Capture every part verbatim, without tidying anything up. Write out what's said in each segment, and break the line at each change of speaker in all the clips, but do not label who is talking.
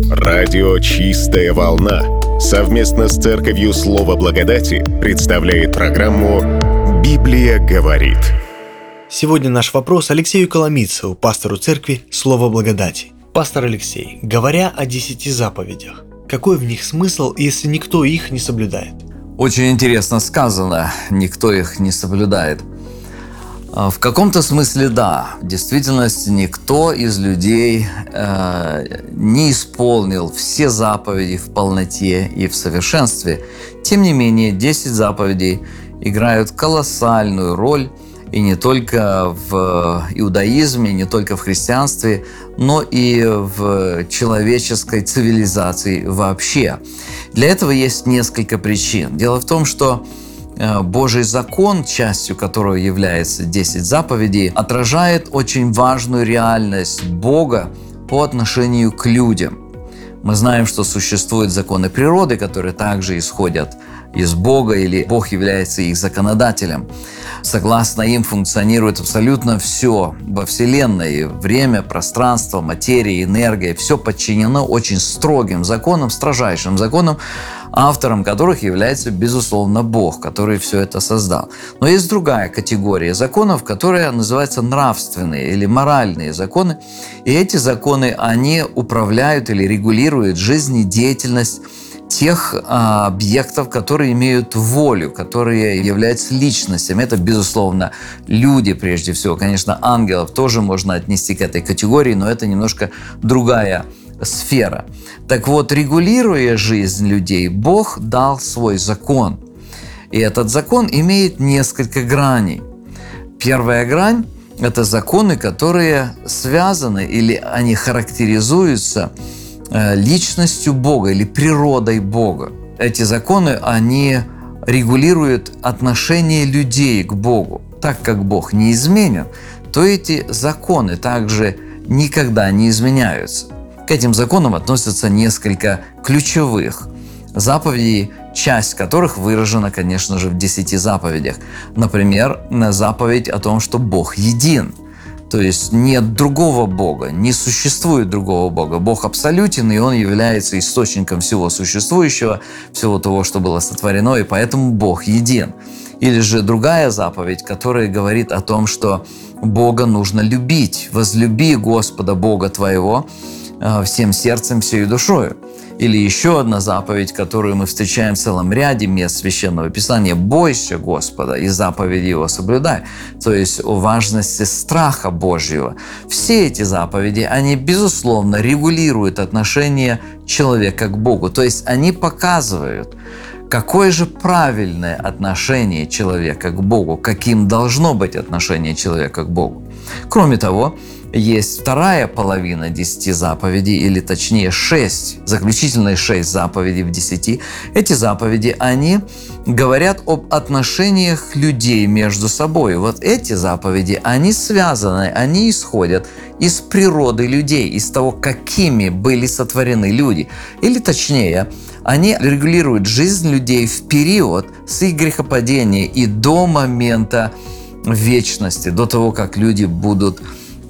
Радио «Чистая волна» совместно с Церковью Слова Благодати представляет программу «Библия говорит».
Сегодня наш вопрос Алексею Коломийцеву, пастору Церкви Слова Благодати. Пастор Алексей, говоря о десяти заповедях, какой в них смысл, если никто их не соблюдает?
Очень интересно сказано, никто их не соблюдает. В каком-то смысле да, в действительности никто из людей э, не исполнил все заповеди в полноте и в совершенстве. Тем не менее, десять заповедей играют колоссальную роль и не только в иудаизме, не только в христианстве, но и в человеческой цивилизации вообще. Для этого есть несколько причин. Дело в том, что Божий закон, частью которого является десять заповедей, отражает очень важную реальность Бога по отношению к людям. Мы знаем, что существуют законы природы, которые также исходят из Бога, или Бог является их законодателем. Согласно им функционирует абсолютно все во Вселенной. Время, пространство, материя, энергия. Все подчинено очень строгим законам, строжайшим законам, автором которых является, безусловно, Бог, который все это создал. Но есть другая категория законов, которая называется нравственные или моральные законы. И эти законы, они управляют или регулируют жизнедеятельность тех а, объектов, которые имеют волю, которые являются личностями. Это, безусловно, люди прежде всего. Конечно, ангелов тоже можно отнести к этой категории, но это немножко другая сфера. Так вот, регулируя жизнь людей, Бог дал свой закон. И этот закон имеет несколько граней. Первая грань – это законы, которые связаны или они характеризуются личностью Бога или природой Бога. Эти законы, они регулируют отношение людей к Богу. Так как Бог неизменен, то эти законы также никогда не изменяются. К этим законам относятся несколько ключевых заповедей, часть которых выражена, конечно же, в десяти заповедях. Например, заповедь о том, что Бог един. То есть нет другого Бога, не существует другого Бога. Бог абсолютен, и Он является источником всего существующего, всего того, что было сотворено, и поэтому Бог един. Или же другая заповедь, которая говорит о том, что Бога нужно любить. «Возлюби Господа Бога твоего всем сердцем, всей душою». Или еще одна заповедь, которую мы встречаем в целом ряде мест Священного Писания: «Бойся Господа и заповеди Его соблюдай». То есть о важности страха Божьего. Все эти заповеди, они, безусловно, регулируют отношение человека к Богу. То есть они показывают, какое же правильное отношение человека к Богу, каким должно быть отношение человека к Богу. Кроме того, есть вторая половина десяти заповедей, или точнее шесть, заключительные шесть заповедей в десяти. Эти заповеди, они говорят об отношениях людей между собой. Вот эти заповеди, они связаны, они исходят из природы людей, из того, какими были сотворены люди. Или точнее, они регулируют жизнь людей в период с их грехопадения и до момента вечности, до того, как люди будут,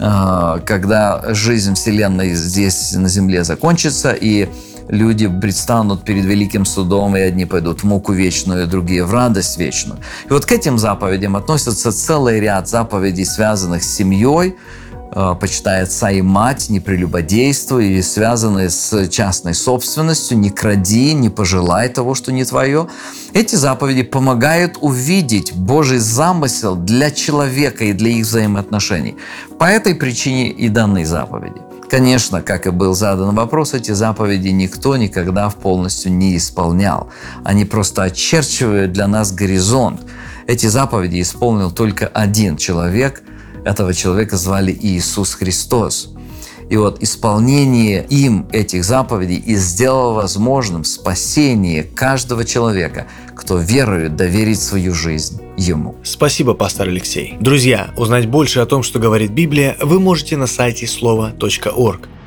когда жизнь Вселенной здесь на Земле закончится, и люди предстанут перед великим судом, и одни пойдут в муку вечную, другие в радость вечную. И вот к этим заповедям относится целый ряд заповедей, связанных с семьей: почитай отца и мать, не прелюбодействуй, и связанные с частной собственностью: не кради, не пожелай того, что не твое. Эти заповеди помогают увидеть Божий замысел для человека и для их взаимоотношений. По этой причине и даны заповеди. Конечно, как и был задан вопрос, эти заповеди никто никогда полностью не исполнял. Они просто очерчивают для нас горизонт. Эти заповеди исполнил только один человек. Этого человека звали Иисус Христос. И вот исполнение им этих заповедей и сделало возможным спасение каждого человека, кто верует, доверить свою жизнь Ему.
Спасибо, пастор Алексей. Друзья, узнать больше о том, что говорит Библия, вы можете на сайте слова точка орг.